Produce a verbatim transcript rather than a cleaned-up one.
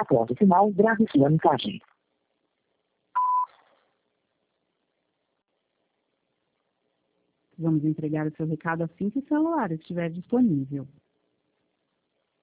Após o sinal, grave sua mensagem. Vamos entregar o seu recado assim que o celular estiver disponível.